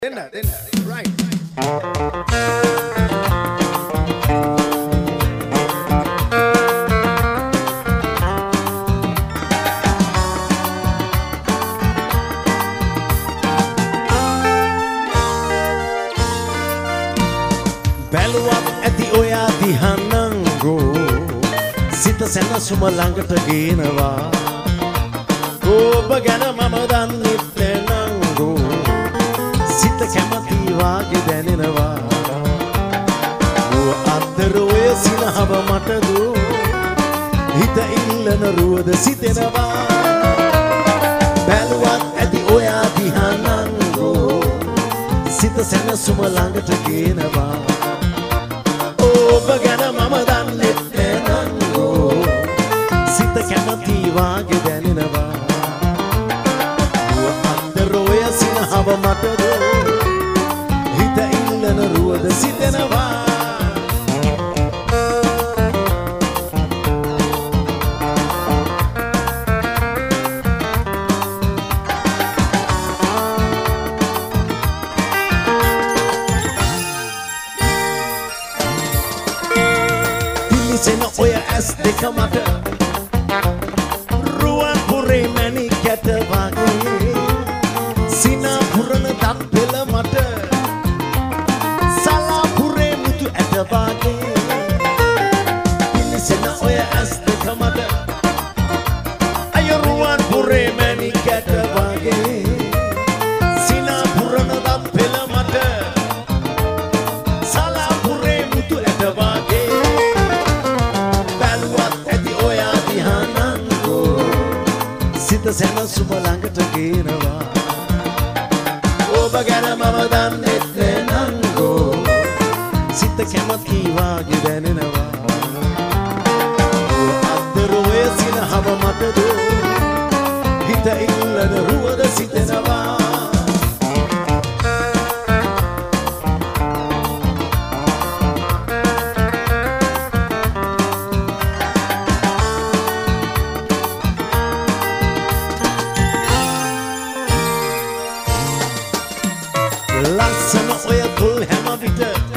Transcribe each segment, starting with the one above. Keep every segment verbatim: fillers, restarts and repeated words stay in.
Dinner, dinner, right. Baluwat ඇති ඔයා දිහන්නංගෝ සිත සැනසුම ළඟට ගේනවා ඔබ ගැන මම දන්නෙත් නංගෝ සිත කැමති වාගේ දැනෙනවා ඔය අතර ඔය සිනහව මට දෝ හිත ඉල්ලන රුවද සිතෙනවා බැලුවත් ඇති ඔයා දිහන්නංගෝ සිත සැනසුම ළඟට ගේනවා ඔබ ගැන මම දන්නෙත් නංගෝ සිත කැමති වාගේ දැනෙනවා ඔය අතර ඔය සිනහව මට දෝ හිත ඉල්ලන රුවද සිතෙනවා ඔය ඇස් දෙක මට රුවන් පුරේ මැණික් කැට වගේ සිනා පුරන දත් පෙළ මට සලා පුරේ මුතු ඇට වගේ පිලිසෙන ඔය ඇස් දෙක මට අය රුවන් පුරේ මැණික් කැට වගේ සිනා පුරන දත් පෙළ මට සලා පුරේ මුතු ඇට වගේ සිත සැනසුම ළඟට ගේනවා ඔබ ගැන මම දන්නෙත් නංගෝ සිත කැමති වාගේ දැනෙනවා අතර ඔය සිනහව මට දෝ හිත ඉල්ලන රුවද සිතෙනවා ලස්සන ඔය තුල් හැම විට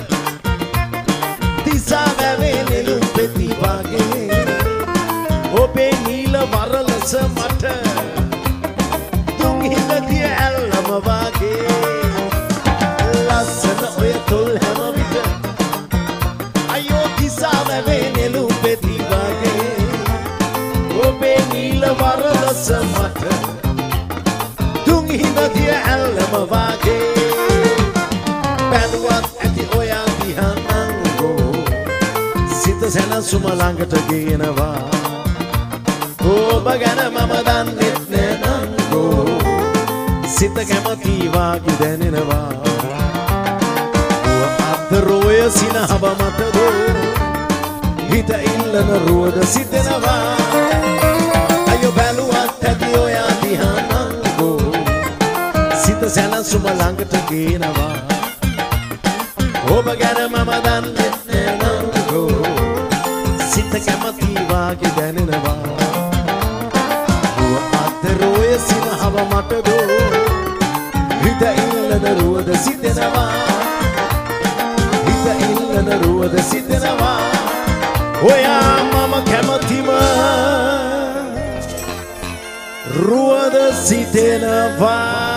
දිසා වැවේ නෙළුම් පෙති වගේ ඔබේ නීල වරලස මට තුන් හිඳදිය ඇල්ලම වගේ ලස්සන ඔය තුල් හැම විට අයෝ දිසා වැවේ නෙළුම් පෙති වගේ ඔබේ නීල වරලස මට තුන් හිඳදිය ඇල්ලම වගේ බැලුවත් ඇති ඔයා දිහන්නංගෝ සිත සැනසුම ළඟට ගේනවා ඔබ ගැන මම දන්නෙත් නංගෝ සිත කැමති වාගේ දැනෙනවා ඔය අතර ඔය සිනහව මට දෝ හිත ඉල්ලන රුවද සිතෙනවා අයෝ බැලුවත් ඇති ඔයා දිහන්නංගෝ සිත සැනසුම ළඟට ගේනවා ඔබ ගැන මම දන්නෙත් නංගෝ සිත කැමති වාගේ දැනෙනවා ඔය අතර ඔය සිනහව මට දෝ හිත ඉල්ලන රුවද සිතෙනවා හිත ඉල්ලන රුවද සිතෙනවා ඔයා මම කැමතිම රුවද සිතෙනවා